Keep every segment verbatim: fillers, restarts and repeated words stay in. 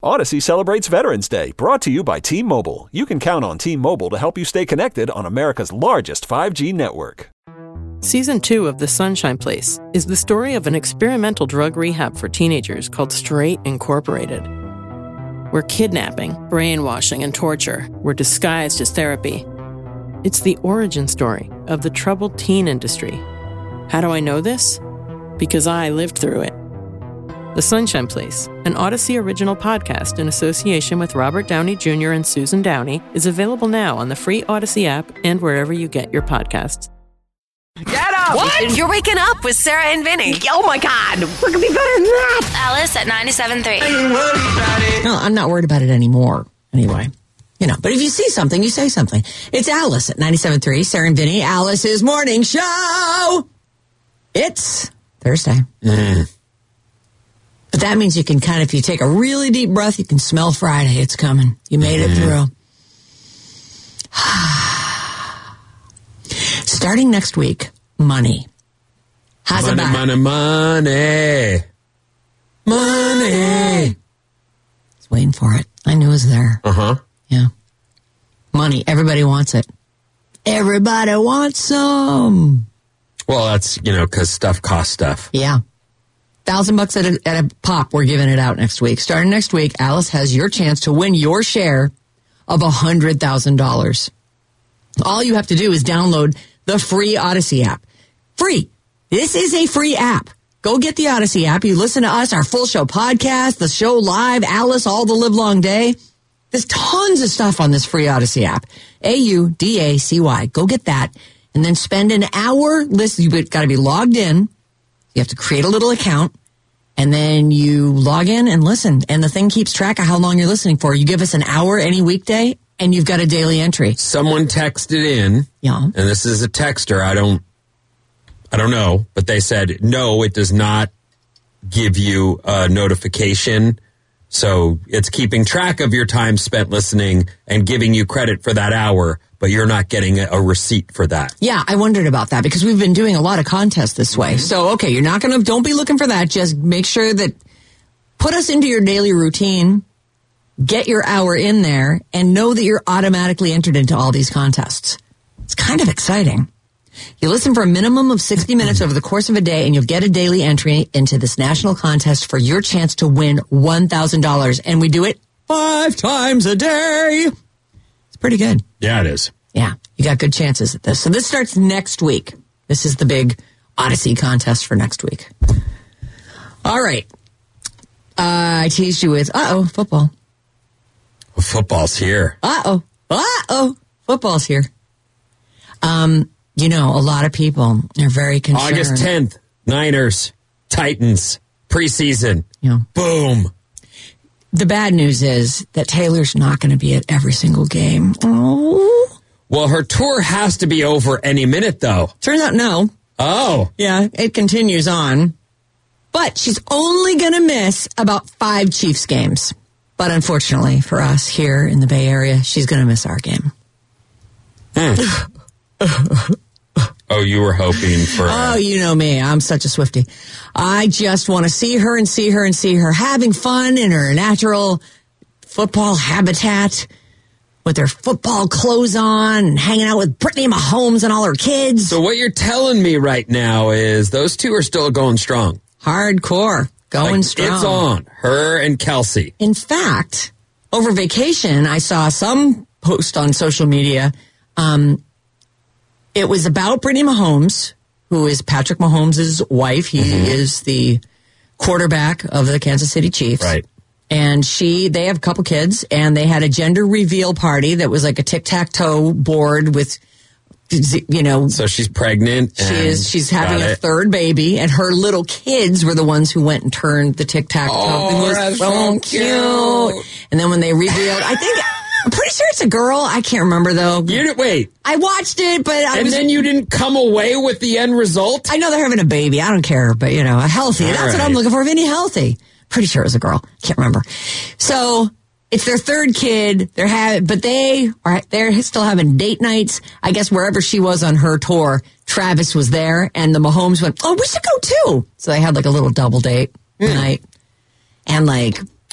Odyssey celebrates Veterans Day, brought to you by T-Mobile. You can count on T-Mobile to help you stay connected on America's largest five G network. Season two of The Sunshine Place is the story of an experimental drug rehab for teenagers called Straight Incorporated, where kidnapping, brainwashing, and torture were disguised as therapy. It's the origin story of the troubled teen industry. How do I know this? Because I lived through it. The Sunshine Place, an Odyssey original podcast in association with Robert Downey Junior and Susan Downey, is available now on the free Odyssey app and wherever you get your podcasts. Get up! What? You're waking up with Sarah and Vinny. Oh my God, what could be better than that? Alice at ninety-seven point three. No, I'm not worried about it anymore. Anyway, you know, but if you see something, you say something. It's Alice at ninety-seven point three, Sarah and Vinny, Alice's morning show. It's Thursday. Mm. But that means you can kind of, if you take a really deep breath, you can smell Friday. It's coming. You made it through. Starting next week, money. How's money, about money, money, money. I was waiting for it. I knew it was there. Uh-huh. Yeah. Money. Everybody wants it. Everybody wants some. Well, that's, you know, because stuff costs stuff. Yeah. Thousand bucks at a, at a pop. We're giving it out next week. Starting next week, Alice has your chance to win your share of a hundred thousand dollars. All you have to do is download the free Odyssey app. Free. This is a free app. Go get the Odyssey app. You listen to us, our full show podcast, the show live, Alice all the live long day. There's tons of stuff on this free Odyssey app. A U D A C Y. Go get that. And then spend an hour listening. You've got to be logged in. You have to create a little account. And then you log in and listen. And the thing keeps track of how long you're listening for. You give us an hour any weekday, and you've got a daily entry. Someone texted in. Yeah. And this is a texter. I don't, I don't know. But they said, no, it does not give you a notification. So it's keeping track of your time spent listening and giving you credit for that hour, but you're not getting a, a receipt for that. Yeah, I wondered about that because we've been doing a lot of contests this way. So, okay, you're not going to, don't be looking for that. Just make sure that, put us into your daily routine, get your hour in there, and know that you're automatically entered into all these contests. It's kind of exciting. You listen for a minimum of sixty minutes over the course of a day, and you'll get a daily entry into this national contest for your chance to win one thousand dollars. And we do it five times a day. It's pretty good. Yeah, it is. Yeah, you got good chances at this. So this starts next week. This is the big Odyssey contest for next week. All right. Uh, I teased you with, uh-oh, football. Well, football's here. Uh-oh. Uh-oh. Football's here. Um... You know, a lot of people are very concerned. August tenth, Niners, Titans, preseason. Yeah. Boom. The bad news is that Taylor's not going to be at every single game. Oh. Well, her tour has to be over any minute, though. Turns out no. Oh. Yeah, it continues on. But she's only going to miss about five Chiefs games. But unfortunately for us here in the Bay Area, she's going to miss our game. Hmm. Oh, you were hoping for... Uh, oh, you know me. I'm such a Swiftie. I just want to see her and see her and see her having fun in her natural football habitat with her football clothes on and hanging out with Brittany Mahomes and all her kids. So what you're telling me right now is those two are still going strong. Hardcore. Going like, strong. It's on. Her and Kelsey. In fact, over vacation, I saw some post on social media... Um, It was about Brittany Mahomes, who is Patrick Mahomes' wife. He mm-hmm. is the quarterback of the Kansas City Chiefs. Right. And she, they have a couple kids, and they had a gender reveal party that was like a tic-tac-toe board with, you know. So she's pregnant. She is. She's having a third baby, and her little kids were the ones who went and turned the tic-tac-toe. Oh, it was that's so, so cute. cute. And then when they revealed, I think... I'm pretty sure it's a girl. I can't remember, though. You didn't, wait. I watched it, but I And was... then you didn't come away with the end result? I know they're having a baby. I don't care, but, you know, a healthy. All That's right. what I'm looking for. Vinny healthy. Pretty sure it was a girl. Can't remember. So it's their third kid. They're having, but they are, they're still having date nights. I guess wherever she was on her tour, Travis was there, and the Mahomes went, oh, we should go too. So they had like a little double date mm. night. And like,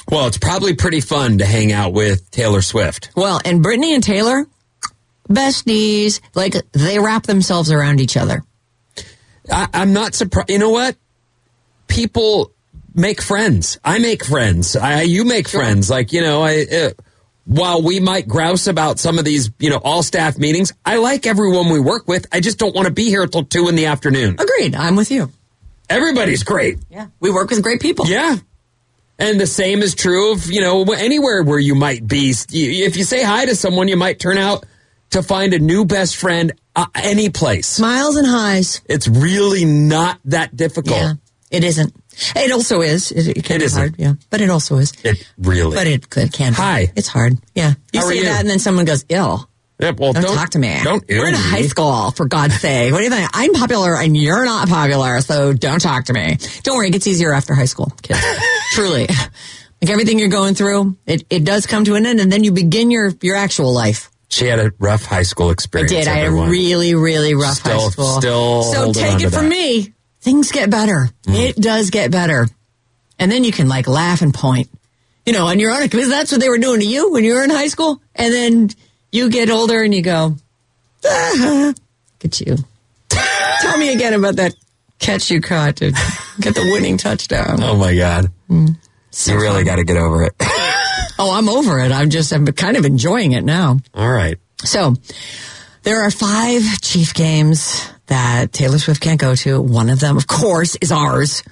Well, it's probably pretty fun to hang out with Taylor Swift. Well, and Brittany and Taylor, besties, like they wrap themselves around each other. I, I'm not surprised. You know what? People make friends. I make friends. I, you make sure. friends. Like, you know, I, uh, while we might grouse about some of these, you know, all staff meetings, I like everyone we work with. I just don't want to be here till two in the afternoon. Agreed. I'm with you. Everybody's great. Yeah. We work with great people. Yeah. And the same is true of, you know, anywhere where you might be. If you say hi to someone, you might turn out to find a new best friend uh, any place. Smiles and highs. It's really not that difficult. Yeah, it isn't. It also is. It, it can it be isn't. hard, yeah. But it also is. It really. But it could, can be. Hi. It's hard. Yeah. You How say are you? that and then someone goes, ill. Yeah, well, don't, don't talk to me. Don't We're in me. high school, for God's sake. What do you think? I'm popular and you're not popular, so don't talk to me. Don't worry, it gets easier after high school, kids. Truly. Like everything you're going through, it, it does come to an end, and then you begin your, your actual life. She had a rough high school experience. I did. I had everyone. a really, really rough still, high school. Still so take it from that. me. Things get better. Mm. It does get better. And then you can like laugh and point. You know, and you're on it because that's what they were doing to you when you were in high school. And then you get older and you go, ah, look at you. Tell me again about that catch you caught to get the winning touchdown. Oh, my God. Mm. So you really got to get over it. Oh, I'm over it. I'm just, I'm kind of enjoying it now. All right. So there are five Chief games that Taylor Swift can't go to. One of them, of course, is ours.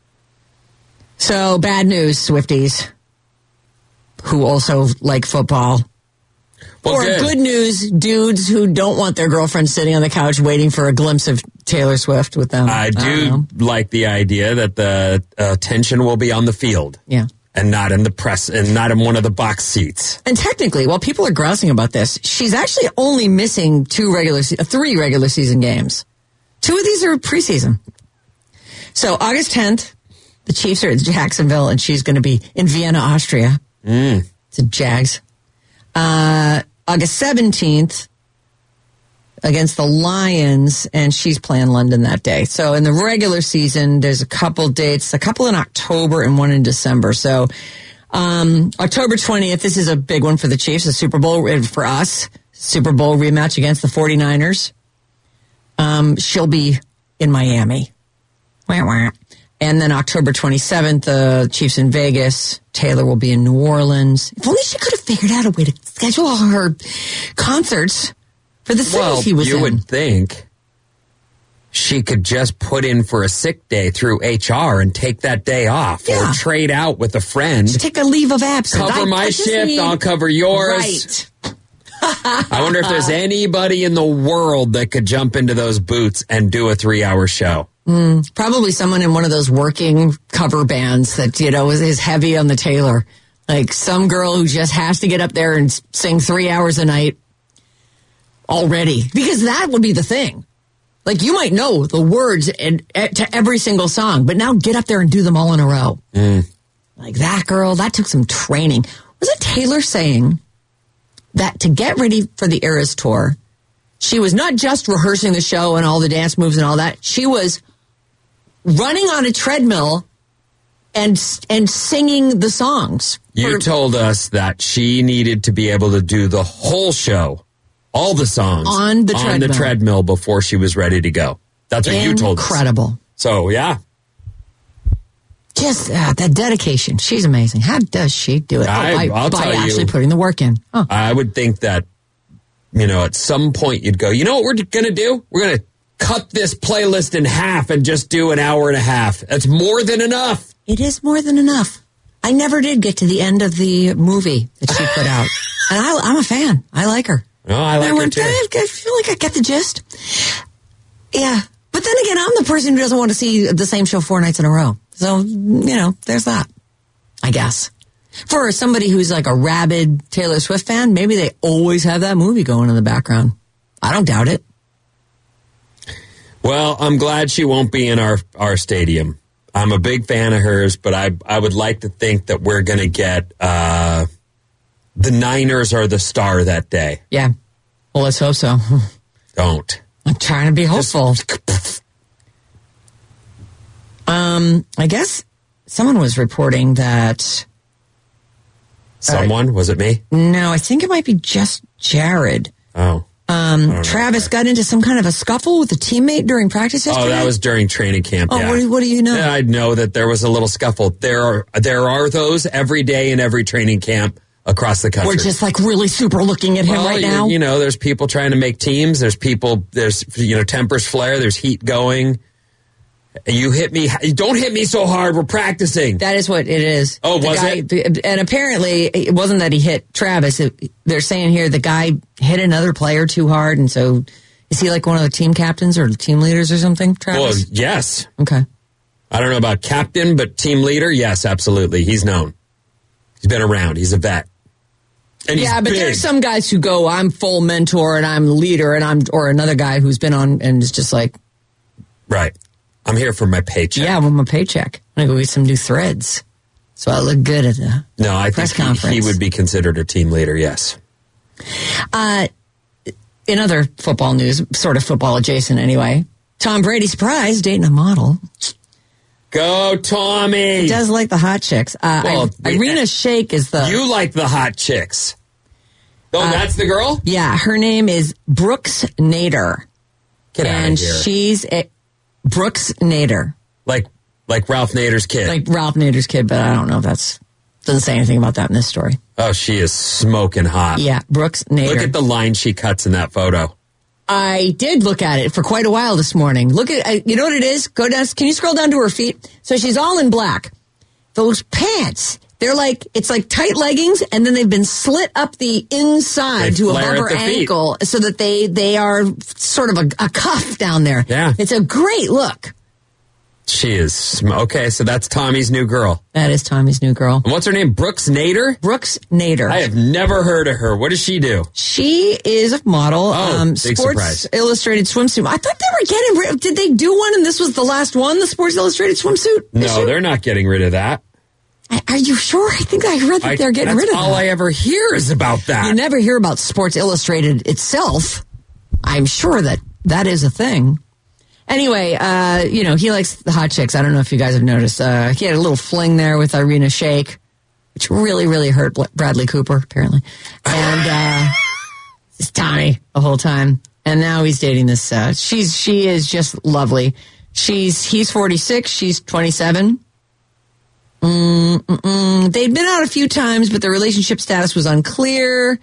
So bad news, Swifties, who also like football. Well, or good. good news, dudes who don't want their girlfriend sitting on the couch waiting for a glimpse of Taylor Swift with them. I I do like the idea that the attention will be on the field. Yeah. And not in the press, and not in one of the box seats. And technically, while people are grousing about this, she's actually only missing two regular, se- three regular season games. Two of these are preseason. So August tenth, the Chiefs are at Jacksonville, and she's going to be in Vienna, Austria. Mm. It's a Jags. Uh, August seventeenth, against the Lions, and she's playing London that day. So in the regular season, there's a couple dates, a couple in October and one in December. So um, October twentieth, this is a big one for the Chiefs, a Super Bowl for us, Super Bowl rematch against the forty-niners. Um, she'll be in Miami. Wah, wah. And then October twenty-seventh, the uh, Chiefs in Vegas. Taylor will be in New Orleans. If only she could have figured out a way to schedule all her concerts for the city well, he was you in. would think she could just put in for a sick day through H R and take that day off, Yeah. or trade out with a friend. Just take a leave of absence. Cover I- my I just shift, need- I'll cover yours. Right. I wonder if there's anybody in the world that could jump into those boots and do a three-hour show. Mm, probably someone in one of those working cover bands that, you know, is, is heavy on the Taylor. Like some girl who just has to get up there and sing three hours a night already. Because that would be the thing. Like you might know the words and, and, to every single song, but now get up there and do them all in a row. Mm. Like that girl, that took some training. Was it Taylor saying that to get ready for the Eras tour, she was not just rehearsing the show and all the dance moves and all that. She was running on a treadmill and and singing the songs. You for, told us that she needed to be able to do the whole show, all the songs, on the on treadmill. the treadmill before she was ready to go. That's what you told us. Incredible. So, yeah. Just uh, that dedication. She's amazing. How does she do it? I- oh, by I'll by tell actually you. putting the work in. Oh. I would think that, you know, at some point you'd go, you know what we're going to do? We're going to cut this playlist in half and just do an hour and a half. That's more than enough. It is more than enough. I never did get to the end of the movie that she put out. And I, I'm a fan. I like her. Oh, I like I her went, too. I, I feel like I get the gist. Yeah. But then again, I'm the person who doesn't want to see the same show four nights in a row. So, you know, there's that, I guess. For somebody who's like a rabid Taylor Swift fan, maybe they always have that movie going in the background. I don't doubt it. Well, I'm glad she won't be in our, our stadium. I'm a big fan of hers, but I I would like to think that we're going to get uh, the Niners are the star that day. Yeah. Well, let's hope so. Don't. I'm trying to be hopeful. um, I guess someone was reporting that Someone? Uh, was it me? No, I think it might be just Jared. Oh. Um, Travis got into some kind of a scuffle with a teammate during practice yesterday. Oh, that was during training camp. Oh, yeah. what, do, what do you know? Yeah, I know that there was a little scuffle. There are there are those every day in every training camp across the country. We're just like really super looking at him well, right you, now. You know, there's people trying to make teams. There's people. There's you know tempers flare. There's heat going. You hit me. Don't hit me so hard. We're practicing. That is what it is. Oh, the was guy, it? And apparently, it wasn't that he hit Travis. It, they're saying here the guy hit another player too hard, and so is he like one of the team captains or team leaders or something? Travis? Well, yes. Okay. I don't know about captain, but team leader, yes, absolutely. He's known. He's been around. He's a vet. And yeah, he's but big. there's some guys who go, I'm full mentor and I'm the leader, and I'm or another guy who's been on and is just like, right. I'm here for my paycheck. Yeah, I want my paycheck. I'm going to go get some new threads. So I look good at the no, I press think conference. He, he would be considered a team leader, yes. Uh, in other football news, sort of football adjacent anyway, Tom Brady, surprised, dating a model. Go, Tommy! He does like the hot chicks. Uh, well, I, Irina Shayk is the... You like the hot chicks. Oh, uh, that's the girl? Yeah, her name is Brooks Nader. Get out and of here. she's... A, Brooks Nader. Like like Ralph Nader's kid. Like Ralph Nader's kid, but I don't know if that's... Doesn't say anything about that in this story. Oh, she is smoking hot. Yeah, Brooks Nader. Look at the line she cuts in that photo. I did look at it for quite a while this morning. Look at... Uh, you know what it is? Go down... Can you scroll down to her feet? So she's all in black. Those pants... They're like, it's like tight leggings, and then they've been slit up the inside They to flare above at her the feet. ankle so that they, they are sort of a, a cuff down there. Yeah. It's a great look. She is... Sm- okay, so that's Tommy's new girl. That is Tommy's new girl. And what's her name? Brooks Nader? Brooks Nader. I have never heard of her. What does she do? She is a model. Oh, um, big Sports surprise. Illustrated swimsuit. I thought they were getting rid... Did they do one and this was the last one, the Sports Illustrated swimsuit No, issue? they're not getting rid of that. Are you sure? I think I read that I, they're getting that's rid of all that. I ever hear is about that. You never hear about Sports Illustrated itself. I'm sure that that is a thing. Anyway, uh, you know, he likes the hot chicks. I don't know if you guys have noticed. Uh, he had a little fling there with Irina Shayk, which really, really hurt Bradley Cooper, apparently. And uh, it's Tommy the whole time. And now he's dating this. Uh, she's she is just lovely. She's he's forty-six. She's twenty-seven. Mm-mm-mm. They'd been out a few times, but the relationship status was unclear.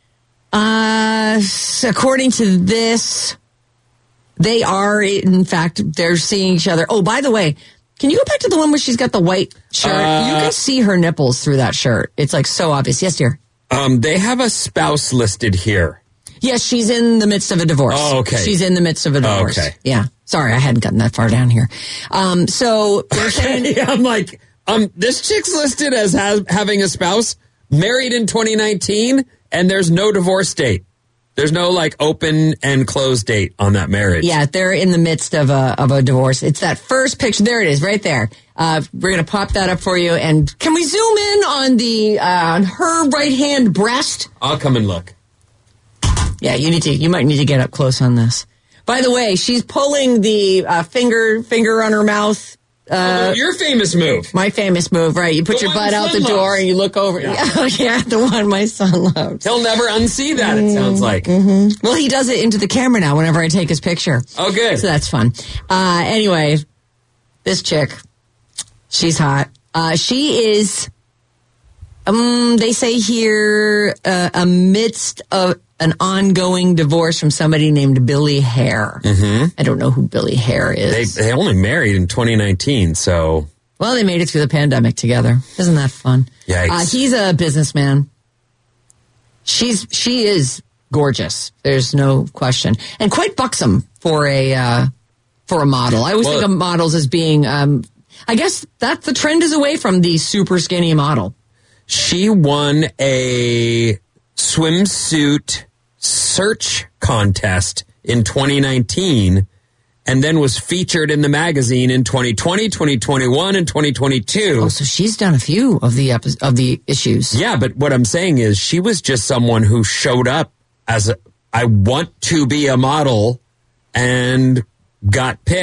Uh, according to this, they are, in fact, they're seeing each other. Oh, by the way, can you go back to the one where she's got the white shirt? Uh, you can see her nipples through that shirt. It's like so obvious. Yes, dear. Um, they have a spouse listed here. Yes, she's in the midst of a divorce. Oh, okay. She's in the midst of a divorce. Okay. Yeah. Sorry, I hadn't gotten that far down here. Um, so they're saying... yeah, I'm like, um, this chick's listed as has, having a spouse, married in twenty nineteen, and there's no divorce date. There's no like open and closed date on that marriage. Yeah, they're in the midst of a of a divorce. It's that first picture. There it is, right there. Uh, we're gonna pop that up for you. And can we zoom in on the uh, on her right hand breast? I'll come and look. Yeah, you need to. You might need to get up close on this. By the way, she's pulling the uh, finger finger on her mouth. Uh, oh, your famous move. My famous move, right? You put The your one butt out the son door loves. and you look over. Yeah. Yeah, yeah, the one my son loves. He'll never unsee that, it sounds like. Mm-hmm. Well, he does it into the camera now whenever I take his picture. Oh, good. So that's fun. Uh, anyway, this chick, she's hot. Uh, she is, um, they say here, uh, amidst of an ongoing divorce from somebody named Billy Hare. Mm-hmm. I don't know who Billy Hare is. They, they only married in twenty nineteen, so... Well, they made it through the pandemic together. Isn't that fun? Yikes. Uh, he's a businessman. She's she is gorgeous. There's no question, and quite buxom for a uh, for a model. I always Well, think of models as being. Um, I guess that the trend is away from the super skinny model. She won a swimsuit search contest in twenty nineteen and then was featured in the magazine in twenty twenty, twenty twenty-one, and twenty twenty-two. Oh, so she's done a few of the epi- of the issues. Yeah, but what I'm saying is she was just someone who showed up as a, I want to be a model and got picked.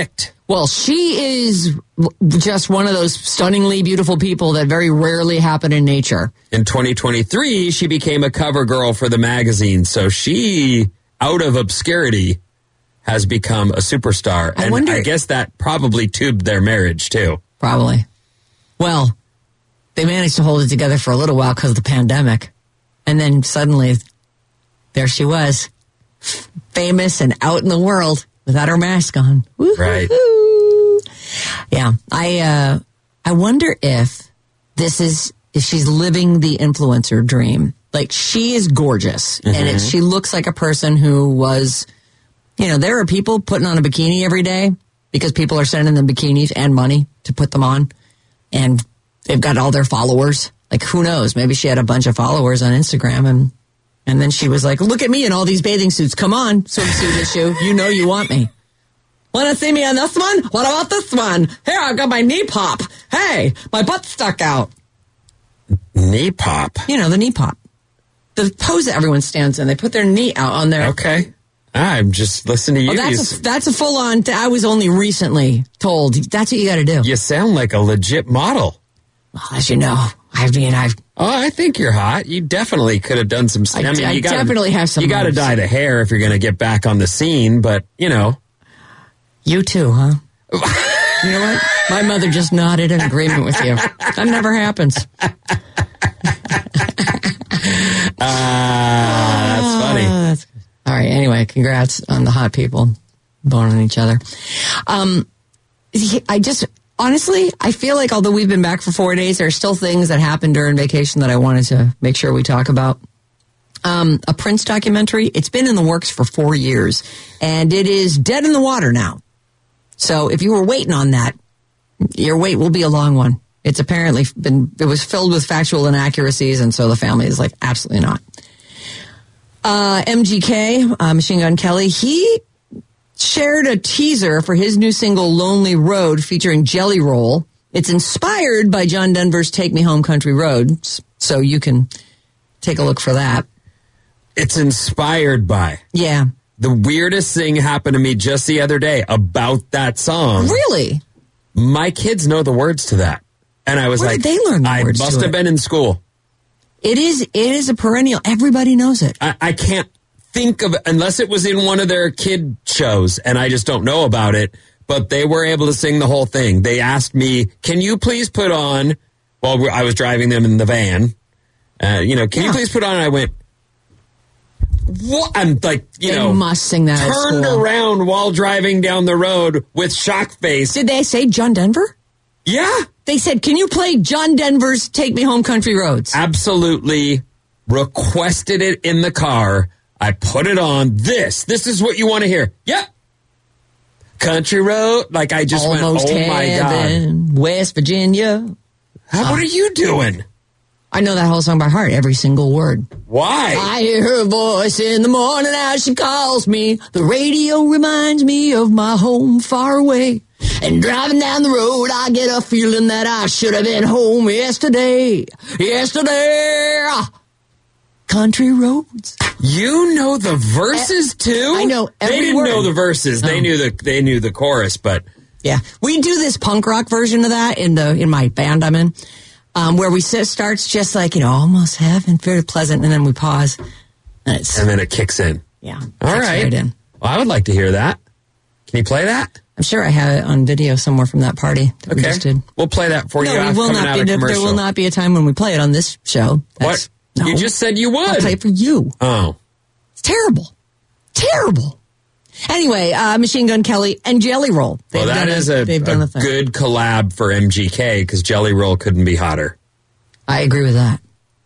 Well, she is just one of those stunningly beautiful people that very rarely happen in nature. In twenty twenty-three, she became a cover girl for the magazine. So she, out of obscurity, has become a superstar. I and wonder, I guess that probably tubed their marriage, too. Probably. Well, they managed to hold it together for a little while because of the pandemic. And then suddenly, there she was, famous and out in the world without her mask on. Woo-hoo-hoo. Right. Yeah. I uh, I wonder if this is, if she's living the influencer dream. Like, she is gorgeous. Mm-hmm. And it, she looks like a person who was, you know, there are people putting on a bikini every day because people are sending them bikinis and money to put them on. And they've got all their followers. Like, who knows? Maybe she had a bunch of followers on Instagram, and and then she was like, look at me in all these bathing suits. Come on, swimsuit issue. You know you want me. Want to see me on this one? What about this one? Here, I've got my knee pop. Hey, my butt's stuck out. Knee pop? You know, the knee pop. The pose that everyone stands in. They put their knee out on their... Okay. I'm just listening to you. Oh, that's, a, that's a full-on... I was only recently told. That's what you got to do. You sound like a legit model. Well, as you know, I mean, I've... Oh, I think you're hot. You definitely could have done some... I, I mean, I you gotta, definitely have some... You got to dye the hair if you're going to get back on the scene, but, you know... You too, huh? You know what? My mother just nodded in agreement with you. That never happens. Ah, uh, that's funny. Uh, that's, all right, anyway, congrats on the hot people boning each other. Um, I just... Honestly, I feel like although we've been back for four days, there are still things that happened during vacation that I wanted to make sure we talk about. Um, a Prince documentary, it's been in the works for four years, and it is dead in the water now. So if you were waiting on that, your wait will be a long one. It's apparently been, it was filled with factual inaccuracies, and so the family is like, absolutely not. Uh, M G K, uh, Machine Gun Kelly, he shared a teaser for his new single, Lonely Road, featuring Jelly Roll. It's inspired by John Denver's Take Me Home Country Roads, so you can take a look for that. It's inspired by. Yeah. The weirdest thing happened to me just the other day about that song. Really? My kids know the words to that. And I was Where like, did they learn the I words must to have it? been in school. It is, it is a perennial. Everybody knows it. I, I can't think of it unless it was in one of their kid shows and I just don't know about it. But they were able to sing the whole thing. They asked me, can you please put on, while I was driving them in the van, uh, you know, can yeah. you please put on, and I went, what? I'm like, you they know, must sing that turned around while driving down the road with shock face. Did they say John Denver? Yeah. They said, can you play John Denver's Take Me Home Country Roads? Absolutely requested it in the car. I put it on. This, this is what you want to hear. Yep. Country Road. Like, I just Almost went, oh my heaven, God. West Virginia. How, uh, what are you doing? I know that whole song by heart, every single word. Why? I hear her voice in the morning as she calls me. The radio reminds me of my home far away. And driving down the road, I get a feeling that I should have been home yesterday. Yesterday. Country roads. You know the verses too? I know every They didn't word. know the verses. They Oh. knew the they knew the chorus, but yeah, we do this punk rock version of that in the in my band I'm in. Um, where we sit, starts just like, you know, almost heaven, very pleasant, and then we pause. And, it's, and then it kicks in. Yeah. All kicks right. right in. Well, I would like to hear that. Can you play that? I'm sure I have it on video somewhere from that party that we Okay. just did. We'll play that for No, you. we after will coming not out be. of There commercial. will not be a time when we play it on this show. That's, What? No. You just said you would. I'll play it for you. Oh. It's terrible. Terrible. Anyway, uh, Machine Gun Kelly and Jelly Roll. They've Well, that done is a, a, they've a done the thing. good collab for M G K because Jelly Roll couldn't be hotter. I agree with that.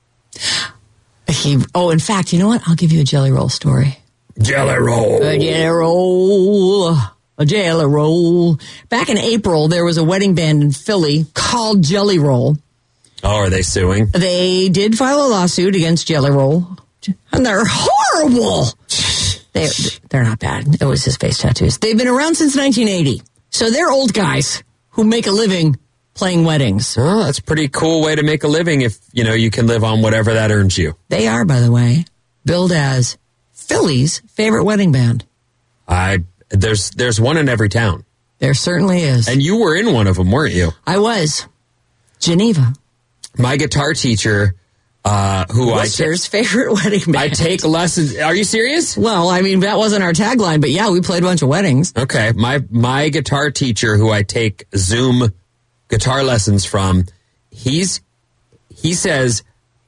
He. Oh, in fact, you know what? I'll give you a Jelly Roll story. Jelly Roll. A Jelly Roll. A Jelly Roll. Back in April, there was a wedding band in Philly called Jelly Roll. Oh, are they suing? They did file a lawsuit against Jelly Roll, and they're horrible. They, they're not bad. It was his face tattoos. They've been around since nineteen eighty. So they're old guys who make a living playing weddings. Oh, that's a pretty cool way to make a living if, you know, you can live on whatever that earns you. They are, by the way, billed as Philly's favorite wedding band. I there's there's one in every town. There certainly is. And you were in one of them, weren't you? I was. Geneva. My guitar teacher, uh, who Worcester's I ta- favorite wedding band. I take lessons. Are you serious? Well, I mean, that wasn't our tagline, but yeah, we played a bunch of weddings. Okay. My, my guitar teacher, who I take Zoom guitar lessons from, he's, he says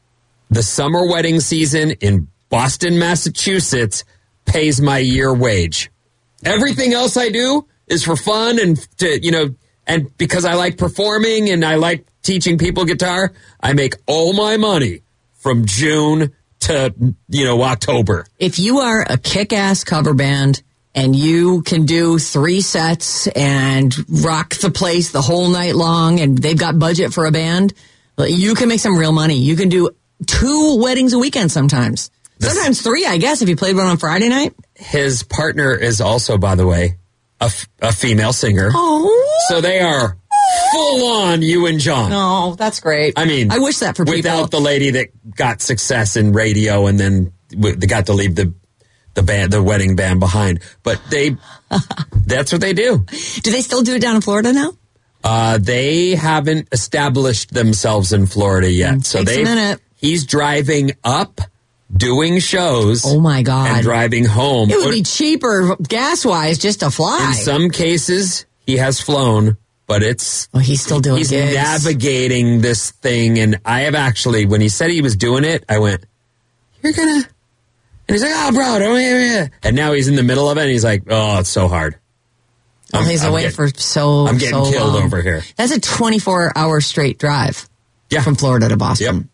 the summer wedding season in Boston, Massachusetts pays my year wage. Everything else I do is for fun and to, you know, and because I like performing and I like teaching people guitar, I make all my money from June to, you know, October. If you are a kick-ass cover band and you can do three sets and rock the place the whole night long and they've got budget for a band, you can make some real money. You can do two weddings a weekend sometimes. This, sometimes three, I guess, if you played one on Friday night. His partner is also, by the way, a, f- a female singer. Oh. So they are full on you and John. Oh, that's great. I mean, I wish that for people. Without the lady that got success in radio and then w- they got to leave the the band, the wedding band behind. But they, that's what they do. Do they still do it down in Florida now? Uh, they haven't established themselves in Florida yet. Mm, so they. a minute. He's driving up, doing shows. Oh my God. And driving home. It would be cheaper gas wise just to fly. In some cases, he has flown, but it's. Oh, he's still doing He's gigs. navigating this thing. And I have actually, when he said he was doing it, I went, you're gonna. And he's like, oh, bro, don't hear And now he's in the middle of it, and he's like, oh, it's so hard. Well, I'm, he's I'm away getting, for so I'm getting so killed long. over here. That's a twenty-four hour straight drive. Yeah. From Florida to Boston. Yep.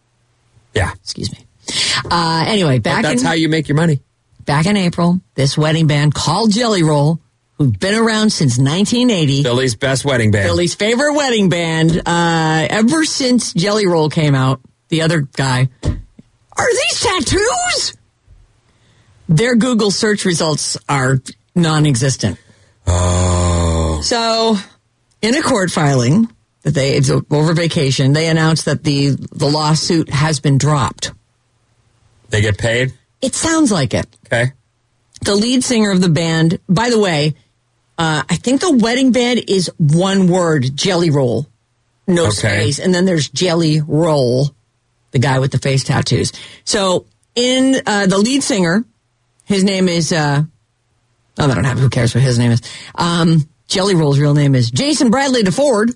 Yeah. Excuse me. Uh, anyway, back but that's in, how you make your money. Back in April, this wedding band called Jelly Roll, who've been around since nineteen eighty. Billy's best wedding band. Billy's favorite wedding band. Uh, ever since Jelly Roll came out, the other guy, are these tattoos? Their Google search results are non-existent. Oh. So, in a court filing that they it's over vacation, they announced that the the lawsuit has been dropped. They get paid? It sounds like it. Okay. The lead singer of the band, by the way, uh, I think the wedding band is one word, Jelly Roll. No Okay. space. And then there's Jelly Roll, the guy with the face tattoos. So, in uh, the lead singer, his name is, uh, oh, I don't have, who cares what his name is. Um, Jelly Roll's real name is Jason Bradley DeFord.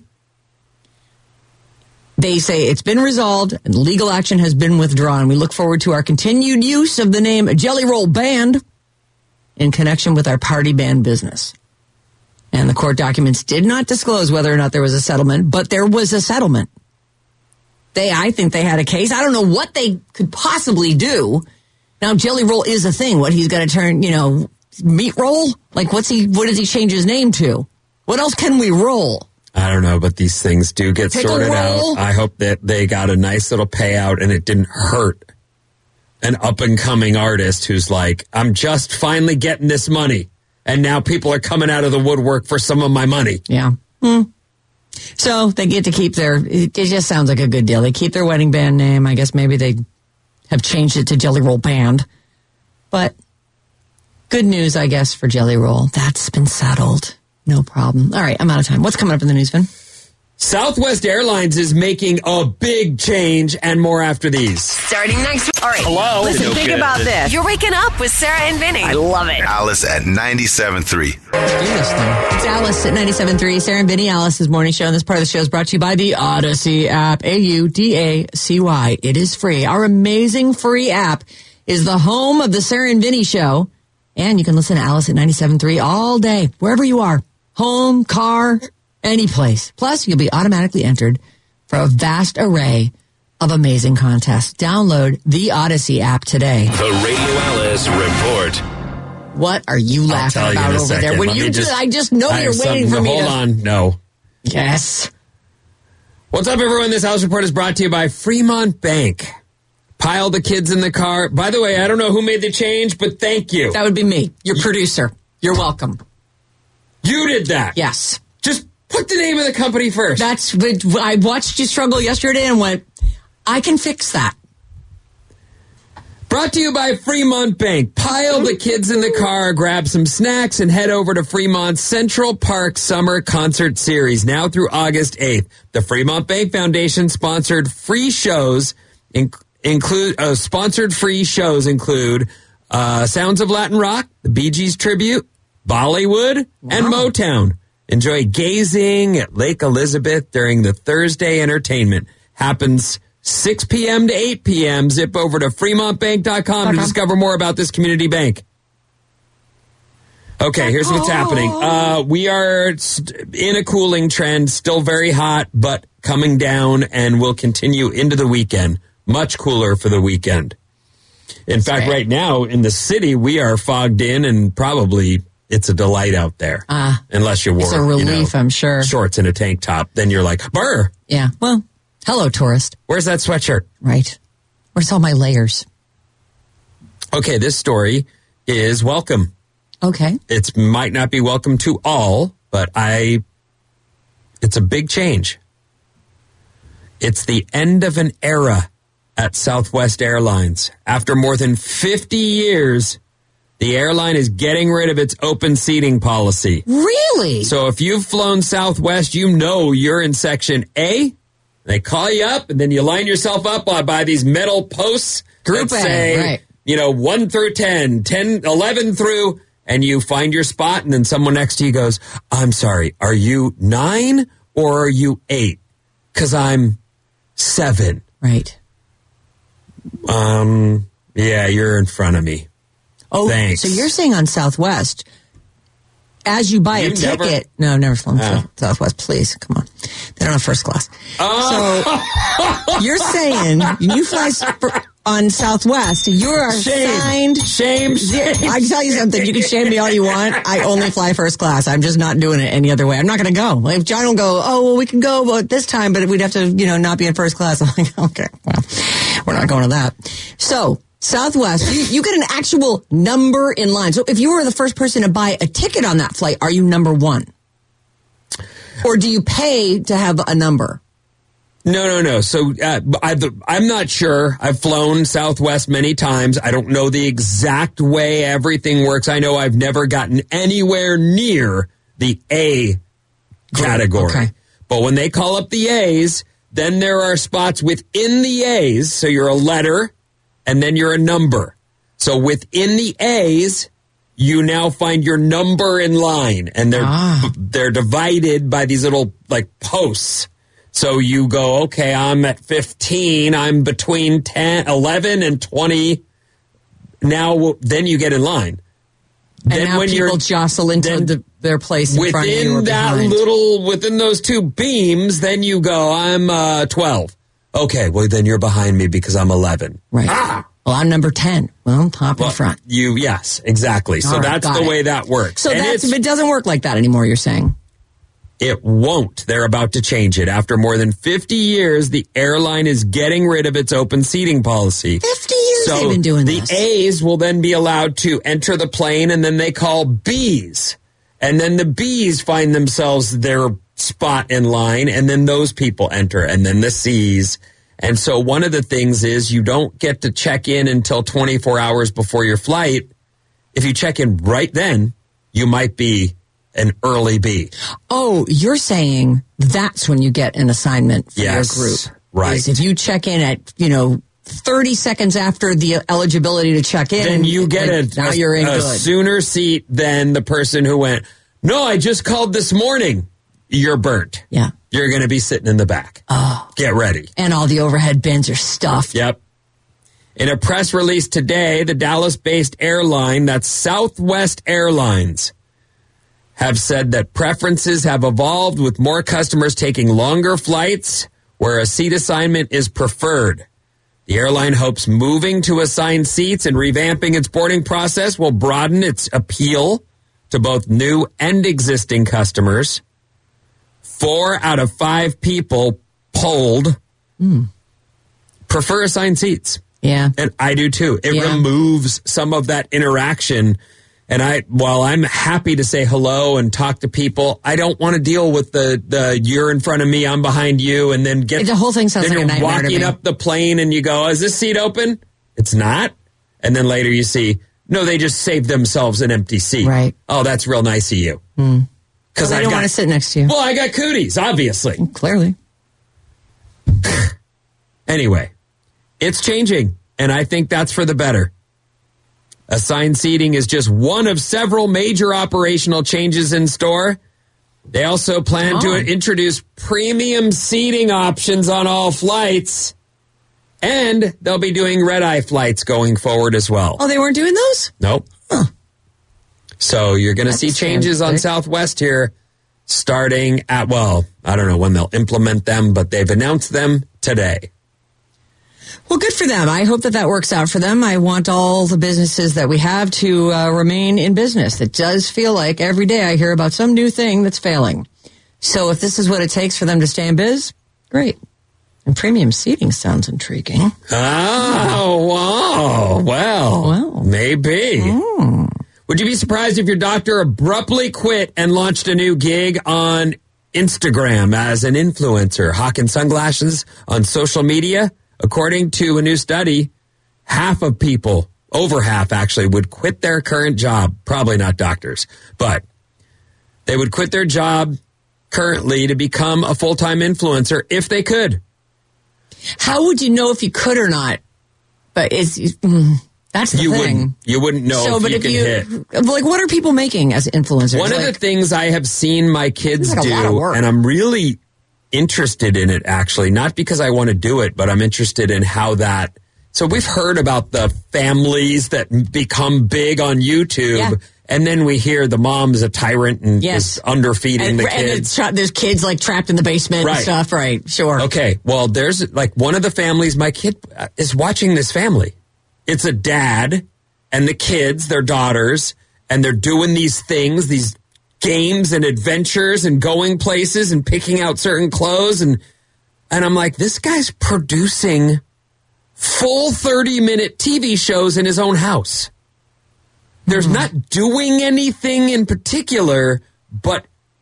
They say it's been resolved and legal action has been withdrawn. We look forward to our continued use of the name Jelly Roll Band in connection with our party band business. And the court documents did not disclose whether or not there was a settlement, but there was a settlement. They, I think they had a case. I don't know what they could possibly do. Now, Jelly Roll is a thing. What, he's got to turn, you know, meat roll? Like, what's he, what does he change his name to? What else can we roll? I don't know, but these things do get Pickle sorted roll? out. I hope that they got a nice little payout and it didn't hurt an up-and-coming artist who's like, I'm just finally getting this money. And now people are coming out of the woodwork for some of my money. Yeah. Hmm. So they get to keep their, it just sounds like a good deal. They keep their wedding band name. I guess maybe they have changed it to Jelly Roll Band. But good news, I guess, for Jelly Roll. That's been settled. No problem. All right, I'm out of time. What's coming up in the news, Vin? Southwest Airlines is making a big change and more after these. Starting next week. All right. Hello? Listen, No think good. about this. You're waking up with Sarah and Vinny. I love it. Alice at ninety-seven point three. Let's do this thing. It's Alice at ninety-seven point three. Sarah and Vinny, Alice's morning show. And this part of the show is brought to you by the Odyssey app. A U D A C Y. It is free. Our amazing free app is the home of the Sarah and Vinny show. And you can listen to Alice at ninety-seven point three all day, wherever you are. Home, car, any place. Plus, you'll be automatically entered for a vast array of amazing contests. Download the Odyssey app today. The Radio Alice Report. What are you I'll laughing tell you about in a over second. there? When Let you me just, just- I just know I you're have waiting for something- me Hold to. on. No. Yes. What's up, everyone? This House Report is brought to you by Fremont Bank. Pile the kids in the car. By the way, I don't know who made the change, but thank you. That would be me, your producer. You're welcome. You did that. Yes. Just put the name of the company first. That's what I watched you struggle yesterday and went, I can fix that. Brought to you by Fremont Bank. Pile the kids in the car, grab some snacks, and head over to Fremont's Central Park Summer Concert Series now through August eighth. The Fremont Bank Foundation sponsored free shows in, include uh, sponsored free shows include uh, Sounds of Latin Rock, the Bee Gees tribute, Bollywood, wow. and Motown. Enjoy gazing at Lake Elizabeth during the Thursday entertainment. Happens six p.m. to eight p.m. Zip over to fremont bank dot com to discover more about this community bank. Okay, here's what's happening. Uh, we are st- in a cooling trend, still very hot, but coming down, and will continue into the weekend. Much cooler for the weekend. In That's fact, right. right now in the city, we are fogged in, and probably it's a delight out there. Uh, Unless you wore, it's a relief, you know, I'm sure. shorts and a tank top. Then you're like, brr. Yeah, well, hello, tourist. Where's that sweatshirt? Right. Where's all my layers? Okay, this story is welcome. Okay. It might not be welcome to all, but I, it's a big change. It's the end of an era at Southwest Airlines. After more than fifty years, the airline is getting rid of its open seating policy. Really? So if you've flown Southwest, you know you're in Section A. They call you up, and then you line yourself up by these metal posts. Group that A, say, right. you know, one through ten, ten, eleven through, and you find your spot, and then someone next to you goes, I'm sorry, are you nine or are you eight? Because I'm seven. Right. Um. Yeah, you're in front of me. Oh, Thanks. So you're saying on Southwest, as you buy You a ticket. never- No, I've never flown Oh. Southwest. Please, come on. They don't have first class. Oh. So you're saying you fly for, on Southwest, you are Shame. signed. Shame, shame. I can tell you something. You can shame me all you want. I only fly first class. I'm just not doing it any other way. I'm not going to go. If John will go, oh, well, we can go but this time, but we'd have to, you know, not be in first class. I'm like, okay, well, we're not going to that. So Southwest, you, you get an actual number in line. So if you were the first person to buy a ticket on that flight, are you number one? Or do you pay to have a number? No, no, no. So uh, I've, I'm not sure. I've flown Southwest many times. I don't know the exact way everything works. I know I've never gotten anywhere near the A category. Okay. But when they call up the A's, then there are spots within the A's. So you're a letter, and then you're a number. So within the A's, you now find your number in line, and they're Ah. they're divided by these little like posts. So you go, okay, I'm at fifteen. I'm between ten, eleven, and twenty. Now, then you get in line. And then now when people you're jostle into then the, their place in front of you or within that behind. little, within those two beams, then you go, I'm uh, twelve. Okay, well, then you're behind me because I'm eleven. Right. Ah! Well, I'm number ten. Well, top Well, in front. You, yes, exactly. So All right, that's got the it. way that works. So And that's, it's- it doesn't work like that anymore, you're saying? It won't. They're about to change it. After more than fifty years, the airline is getting rid of its open seating policy. fifty years So they've been doing the this. A's will then be allowed to enter the plane, and then they call B's. And then the B's find themselves their spot in line, and then those people enter, and then the C's. And so one of the things is you don't get to check in until twenty-four hours before your flight. If you check in right then, you might be an early B. Oh, you're saying that's when you get an assignment for Yes, your group. right. Is if you check in at, you know, thirty seconds after the eligibility to check in, Then you get then a, now a, you're in a good. sooner seat than the person who went, no, I just called this morning. You're burnt. Yeah. You're going to be sitting in the back. Oh. Get ready. And all the overhead bins are stuffed. Yep. In a press release today, the Dallas-based airline, that's Southwest Airlines, have said that preferences have evolved with more customers taking longer flights where a seat assignment is preferred. The airline hopes moving to assigned seats and revamping its boarding process will broaden its appeal to both new and existing customers. Four out of five people polled Mm. prefer assigned seats. Yeah. And I do too. It Yeah. removes some of that interaction. And I, while I'm happy to say hello and talk to people, I don't want to deal with the, the you're in front of me, I'm behind you, and then get The whole thing sounds then like a you're nightmare to walking me. up the plane and you go, is this seat open? It's not. And then later you see, no, they just saved themselves an empty seat. Right. Oh, that's real nice of you. Because Because I don't want to sit next to you. Well, I got cooties, obviously. Clearly. Anyway, it's changing, and I think that's for the better. Assigned seating is just one of several major operational changes in store. They also plan Oh. to introduce premium seating options on all flights, and they'll be doing red-eye flights going forward as well. Oh, they weren't doing those? Nope. Huh. So you're going to see changes on Southwest here starting at, well, I don't know when they'll implement them, but they've announced them today. Well, good for them. I hope that that works out for them. I want all the businesses that we have to uh, remain in business. It does feel like every day I hear about some new thing that's failing. So if this is what it takes for them to stay in biz, great. And premium seating sounds intriguing. Oh, wow. Well, Wow. maybe. Mm. Would you be surprised if your doctor abruptly quit and launched a new gig on Instagram as an influencer, hawking sunglasses on social media? According to a new study, half of people, over half actually, would quit their current job. Probably not doctors, but they would quit their job currently to become a full-time influencer if they could. How would you know if you could or not? But is mm, that's the You thing. wouldn't, you wouldn't know so, if but you if can you hit. like, what are people making as influencers? One of Like, the things I have seen my kids Seems like a lot of do, work. and I'm really interested in it actually, not because I want to do it, but I'm interested in how that. So we've heard about the families that become big on YouTube, Yeah. and then we hear the mom's a tyrant and Yes. is underfeeding and, the and kids. it's tra- there's kids like trapped in the basement Right. and stuff. Right? Sure. Okay, well, there's like one of the families, my kid uh, is watching this family. It's a dad and the kids, their daughters, and they're doing these things, these games and adventures and going places and picking out certain clothes. And, and I'm like, this guy's producing full thirty minute T V shows in his own house. There's Mm-hmm. not doing anything in particular, but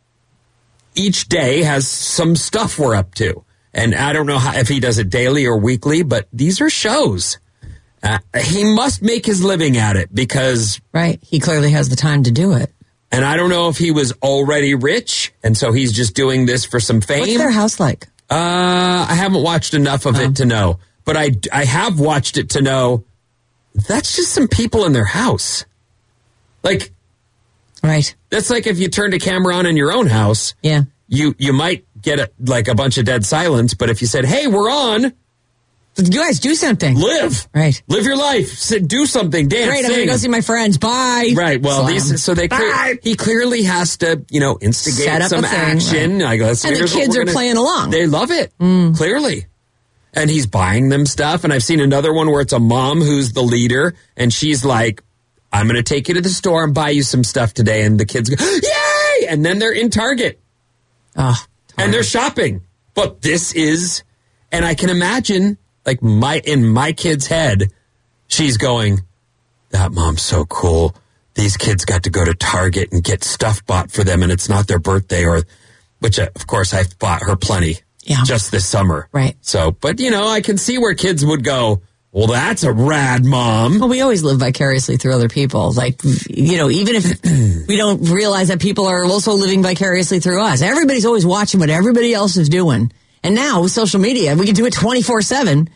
each day has some stuff we're up to. And I don't know how, if he does it daily or weekly, but these are shows. Uh, he must make his living at it because, Right. He clearly has the time to do it. and I don't know if he was already rich and so he's just doing this for some fame. What's their house like? Uh, I haven't watched enough of it to know, but I, I have watched it to know that's just some people in their house. Like, Right. that's like if you turned a camera on in your own house, Yeah. you, you might get a, like a bunch of dead silence, but if you said, hey, we're on, You guys do something. live. Right. Live your life. Sit, do something. Dance. Great. I'm sing. going to go see my friends. Bye. Right. Well, Slam. these so they clear, Bye. he clearly has to, you know, instigate Set up some a thing, action. right. I go, let's And the here's what kids we're are gonna- playing along. They love it. Clearly. And he's buying them stuff. And I've seen another one where it's a mom who's the leader, and she's like, "I'm going to take you to the store and buy you some stuff today." And the kids go, "Yay!" And then they're in Target Oh, and they're shopping. But this is, and I can imagine, like my in my kid's head, she's going, "That mom's so cool. These kids got to go to Target and get stuff bought for them, and it's not their birthday." Or, which uh, of course I've bought her plenty, Yeah. just this summer, Right. So, but you know, I can see where kids would go, "Well, that's a rad mom." Well, we always live vicariously through other people. Like, you know, even if we don't realize that people are also living vicariously through us. Everybody's always watching what everybody else is doing. And now with social media, we can do it twenty-four seven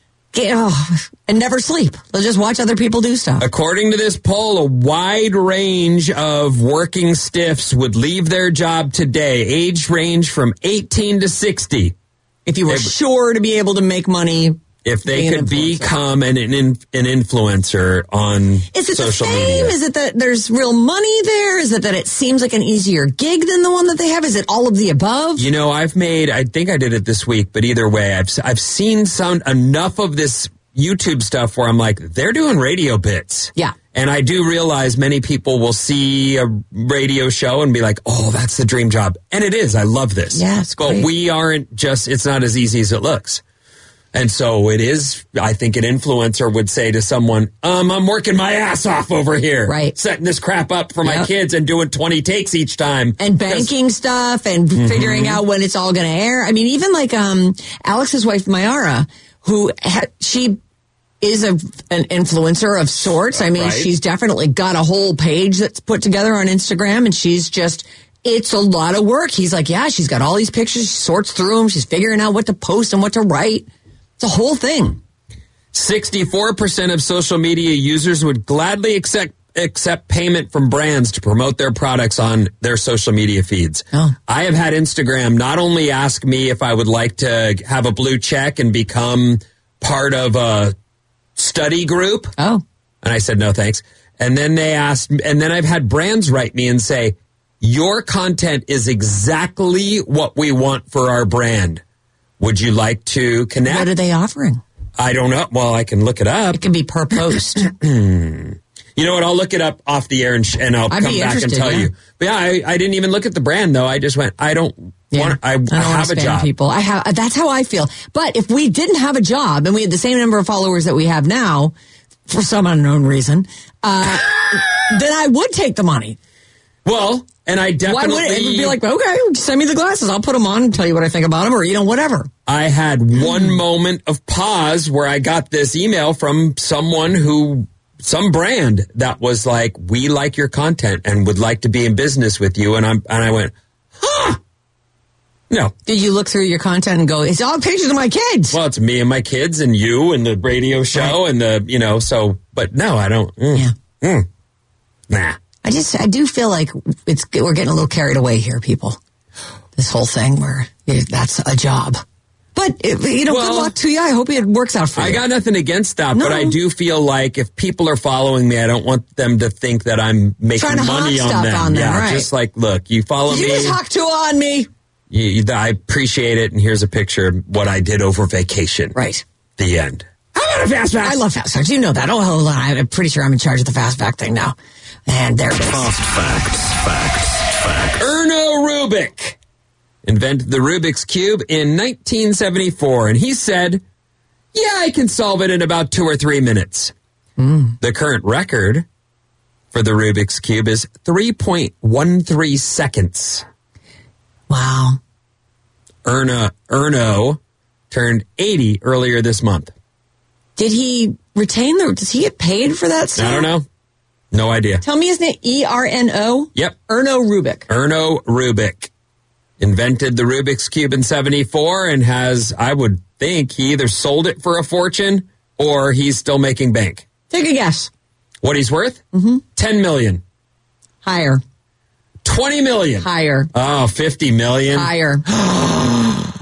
and never sleep. Let's just watch other people do stuff. According to this poll, a wide range of working stiffs would leave their job today, age range from eighteen to sixty. If you were They- sure to be able to make money, If they being an could influencer. become an, an an influencer on Is it social the same? media. Is it that there's real money there? Is it that it seems like an easier gig than the one that they have? Is it all of the above? You know, I've made, I think I did it this week, but either way, I've I've seen some enough of this YouTube stuff where I'm like, they're doing radio bits. Yeah. And I do realize many people will see a radio show and be like, "Oh, that's the dream job." And it is. I love this. Yeah, it's But great. we aren't just, it's not as easy as it looks. And so it is, I think an influencer would say to someone, um, "I'm working my ass off over here. Right. Setting this crap up for my Yep. kids and doing twenty takes each time." and 'Cause- banking stuff and figuring out when it's all going to air. I mean, even like um, Alex's wife, Mayara, who ha- she is a, an influencer of sorts. I mean, Right. she's definitely got a whole page that's put together on Instagram, and she's just, it's a lot of work. He's like, yeah, she's got all these pictures. She sorts through them. She's figuring out what to post and what to write. It's a whole thing. sixty-four percent of social media users would gladly accept accept payment from brands to promote their products on their social media feeds. Oh. I have had Instagram not only ask me if I would like to have a blue check and become part of a study group. Oh. And I said, no, thanks. And then they asked, and then I've had brands write me and say, your content is exactly what we want for our brand. Would you like to connect? What are they offering? I don't know. Well, I can look it up. It can be per post. You know what? I'll look it up off the air and, sh- and I'll I'd come be back and interested, tell yeah. you. But yeah, I, I didn't even look at the brand though. I just went, I don't Yeah. want, I, I don't I want have to a spam job. people. I have. That's how I feel. But if we didn't have a job and we had the same number of followers that we have now, for some unknown reason, uh, then I would take the money. Well, and I Why definitely. would it? It would be like, okay, send me the glasses. I'll put them on and tell you what I think about them, or you know, whatever. I had one moment of pause where I got this email from someone who, some brand that was like, we like your content and would like to be in business with you. And I'm, and I went, huh? No. Did you look through your content and go, it's all pictures of my kids? Well, it's me and my kids and you and the radio show and the, you know, so, but no, I don't. Mm, Yeah. mm, nah. I just, I do feel like it's we're getting a little carried away here, people. This whole thing where yeah, that's a job. But, it, you know, Well, good luck to you. I hope it works out for you. I got nothing against that, No. but I do feel like if people are following me, I don't want them to think that I'm making Trying to money hawk on stuff them. on them, yeah, right. just like, look, you follow you me. just hawk two on me. You, you- I appreciate it, and here's a picture of what I did over vacation. Right. The end. How about a fast fact? I love fast facts. You know that. Oh, hold on. I'm pretty sure I'm in charge of the fast fact thing now. And there it is. Fast facts, facts, facts. Erno Rubik invented the Rubik's Cube in nineteen seventy-four, and he said, yeah, I can solve it in about two or three minutes. Mm. The current record for the Rubik's Cube is three point one three seconds. Wow. Erno, Erno turned eighty earlier this month. Did he retain the, does he get paid for that stuff? I don't know. No idea. Tell me his name. E R N O? Yep. Erno Rubik. Erno Rubik invented the Rubik's Cube in seventy-four and has, I would think, he either sold it for a fortune or he's still making bank. Take a guess. What he's worth? Mm-hmm. ten million. Higher. twenty million. Higher. Oh, fifty million. Higher. one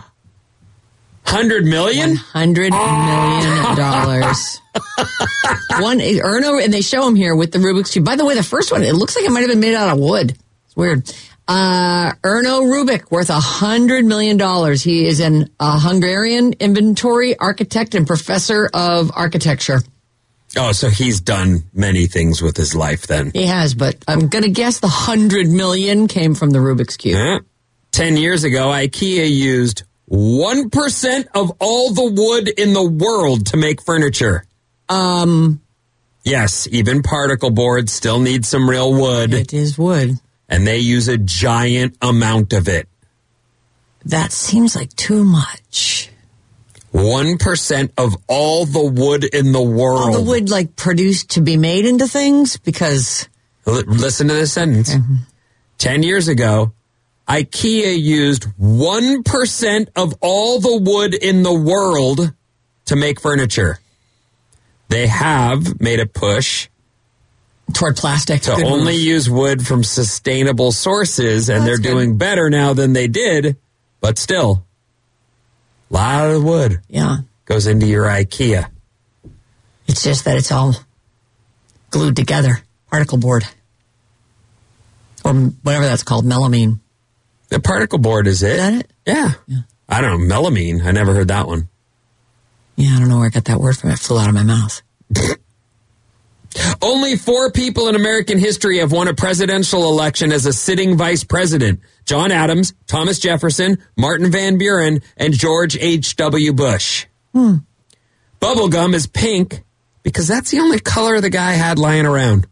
hundred million? one hundred million dollars. One, Erno, and they show him here with the Rubik's Cube. By the way, the first one, it looks like it might have been made out of wood. It's weird. Uh, Erno Rubik, worth one hundred million dollars. He is an a Hungarian inventory architect and professor of architecture. Oh, so he's done many things with his life then. He has, but I'm going to guess the one hundred million came from the Rubik's Cube. Eh. Ten years ago, IKEA used one percent of all the wood in the world to make furniture. Um, Yes, even particle boards still need some real wood, it is wood. and they use a giant amount of it. That seems like too much. one percent of all the wood in the world. All the wood, like, produced to be made into things? Because... L- listen to this sentence. Mm-hmm. Ten years ago, IKEA used one percent of all the wood in the world to make furniture. They have made a push toward plastic. to Good only move. use wood from sustainable sources, and That's they're good. doing better now than they did, but still, a lot of wood Yeah. goes into your IKEA. It's just that it's all glued together. Particle board. Or whatever that's called, melamine. The particle board is it? Is that it? Yeah. I don't know, melamine. I never heard that one. Yeah, I don't know where I got that word from. It flew out of my mouth. Only four people in American history have won a presidential election as a sitting vice president. John Adams, Thomas Jefferson, Martin Van Buren, and George H W. Bush. Hmm. Bubblegum is pink because that's the only color the guy had lying around.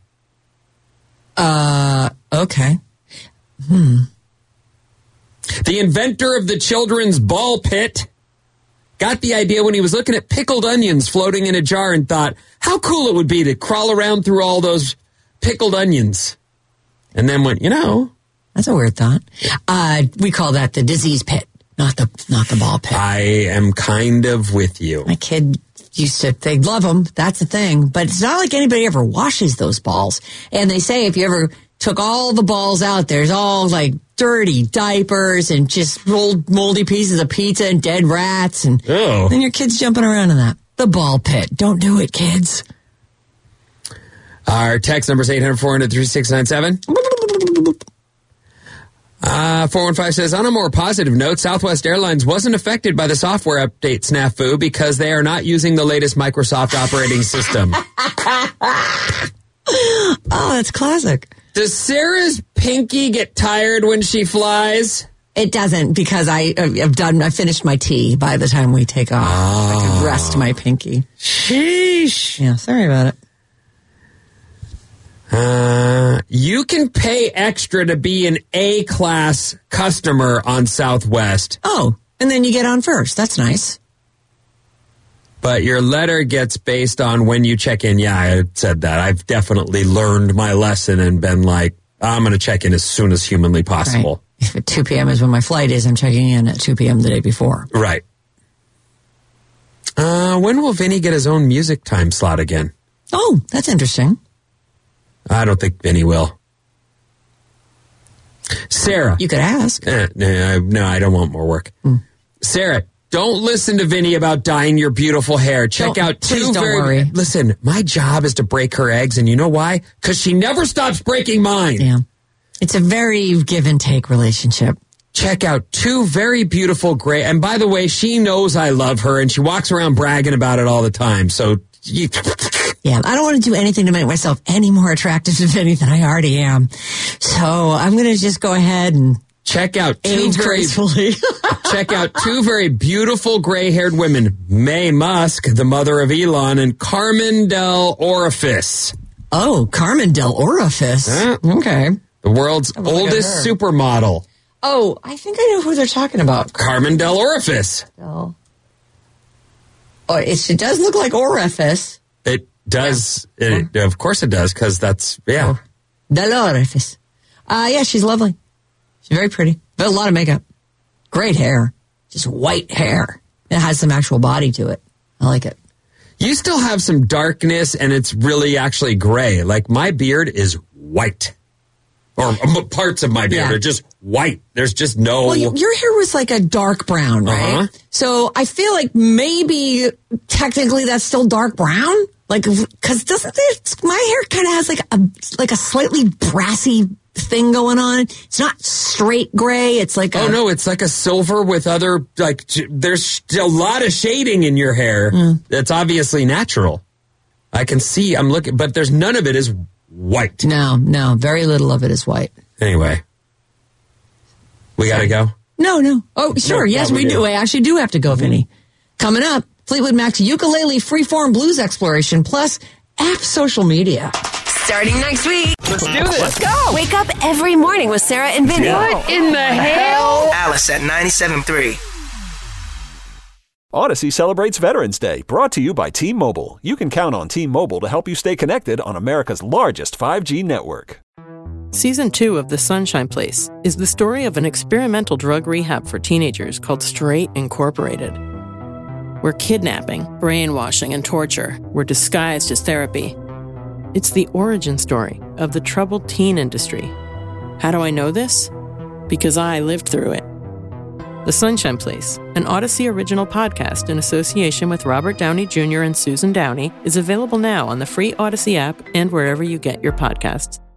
Uh, okay. The inventor of the children's ball pit got the idea when he was looking at pickled onions floating in a jar and thought, how cool it would be to crawl around through all those pickled onions. And then went, you know. That's a weird thought. Uh, we call that the disease pit, not the not the ball pit. I am kind of with you. My kid used to, they love them. That's the thing. But it's not like anybody ever washes those balls. And they say if you ever took all the balls out, there's all like dirty diapers and just old moldy pieces of pizza and dead rats. And oh. then your kid's jumping around in that. The ball pit. Don't do it, kids. Our text number is eight hundred, four hundred, thirty-six ninety-seven. Uh, four one five says, on a more positive note, Southwest Airlines wasn't affected by the software update snafu because they are not using the latest Microsoft operating system. Oh, that's classic. Does Sarah's pinky get tired when she flies? It doesn't, because I, I've done, I finished my tea by the time we take off. Oh. I can rest my pinky. Sheesh. Yeah, sorry about it. Uh, you can pay extra to be an A-class customer on Southwest. Oh, and then you get on first. That's nice. But your letter gets based on when you check in. Yeah, I said that. I've definitely learned my lesson and been like, I'm going to check in as soon as humanly possible. Right. If at two p.m. is when my flight is, I'm checking in at two p.m. the day before. Right. Uh, when will Vinny get his own music time slot again? Oh, that's interesting. I don't think Vinny will. Sarah. You could ask. Uh, no, no, I don't want more work. Mm. Sarah, don't listen to Vinny about dyeing your beautiful hair. Check don't, out two please don't very... worry. Listen, my job is to break her eggs, and you know why? Because she never stops breaking mine. Yeah. It's a very give and take relationship. Check out two very beautiful gray... And by the way, she knows I love her, and she walks around bragging about it all the time, so... You, yeah, I don't want to do anything to make myself any more attractive to Vinny than I already am. So I'm going to just go ahead and check out two age very, gracefully. check out two very beautiful gray-haired women, Mae Musk, the mother of Elon, and Carmen Del Orifice. Oh, Carmen Del Orifice. Huh? Okay. The world's oldest supermodel. Oh, I think I know who they're talking about. Carmen Del Orifice. Del. Oh, it, it does look like orifice. It does. Yeah. It, of course it does, because that's, yeah. Oh. Del Orifice. Uh, yeah, she's lovely. She's very pretty. But a lot of makeup. Great hair. Just white hair. It has some actual body to it. I like it. You still have some darkness, and it's really actually gray. Like, my beard is white. Or parts of my beard yeah. are just white. There's just no... Well, your, your hair was like a dark brown, right? Uh-huh. So I feel like maybe technically that's still dark brown. Like, because doesn't it, my hair kind of has like a like a slightly brassy thing going on. It's not straight gray. It's like a... Oh, no, it's like a silver with other... like. There's a lot of shading in your hair. Mm. That's obviously natural. I can see, I'm looking, but there's none of it is white. No, no, very little of it is white. Anyway, we got to go? No, no. Oh, sure. No, yes, we do. do. We actually do have to go, Vinny. Coming up, Fleetwood Mac's ukulele freeform blues exploration, plus app social media. Starting next week. Let's do this. Let's go. Wake up every morning with Sarah and Vinny. What in the hell? Alice at ninety-seven point three. Odyssey celebrates Veterans Day, brought to you by T-Mobile. You can count on T-Mobile to help you stay connected on America's largest five G network. Season two of The Sunshine Place is the story of an experimental drug rehab for teenagers called Straight Incorporated, where kidnapping, brainwashing, and torture were disguised as therapy. It's the origin story of the troubled teen industry. How do I know this? Because I lived through it. The Sunshine Place, an Odyssey original podcast in association with Robert Downey Junior and Susan Downey, is available now on the free Odyssey app and wherever you get your podcasts.